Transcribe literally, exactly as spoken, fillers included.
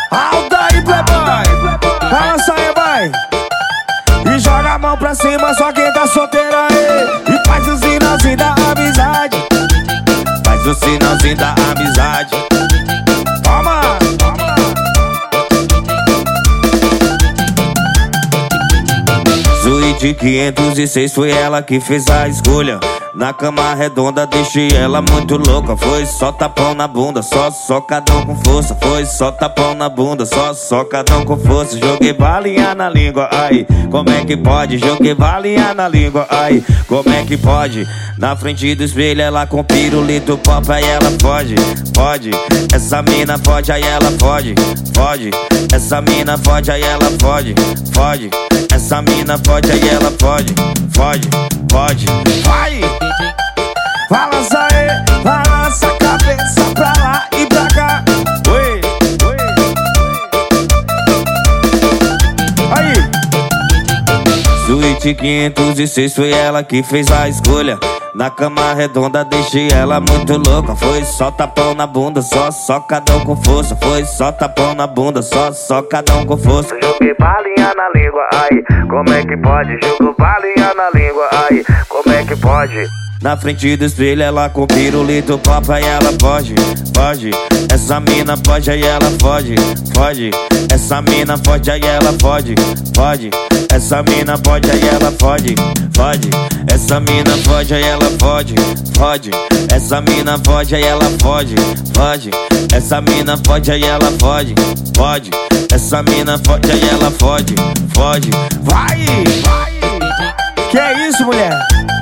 Alta aí, playboy, balança aí, vai. E joga a mão pra cima, só quem tá solteiro aí. E faz o sinalzinho da amizade. Faz o sinalzinho da amizade. Toma! Suíte quinhentos e seis foi ela que fez a escolha. Na cama redonda deixei ela muito louca. Foi só tapão na bunda, só socadão com força. Foi só tapão na bunda, só socadão com força. Joguei balinha na língua, ai, como é que pode? Joguei balinha na língua, ai, como é que pode? Na frente do espelho ela com pirulito pop, aí ela pode, pode. Essa mina pode, aí ela pode, pode. Essa mina pode, aí ela pode, pode. Essa mina pode, aí ela pode, pode, pode. Vai! Balança aí, balança a cabeça pra lá e pra cá. Oi, oi. Aí! Suíte quinhentos e seis foi ela que fez a escolha. Na cama redonda deixei ela muito louca. Foi só tapão na bunda, só socadão com força. Foi só tapão na bunda, só socadão com força. Joguei balinha na língua, ai, como é que pode? Jogo balinha na língua, ai, como é que pode? Na frente do espelho ela com pirulito pop, aí ela pode, pode. Essa mina pode, aí ela pode, pode. Essa mina pode, aí ela pode, pode. Essa mina pode, aí ela pode, pode. Essa mina pode, aí ela pode, pode. Essa mina pode, aí ela pode, pode. Essa mina pode, aí ela pode, pode. Essa mina pode, aí ela pode, pode. Vai! Vai! Que é isso, mulher?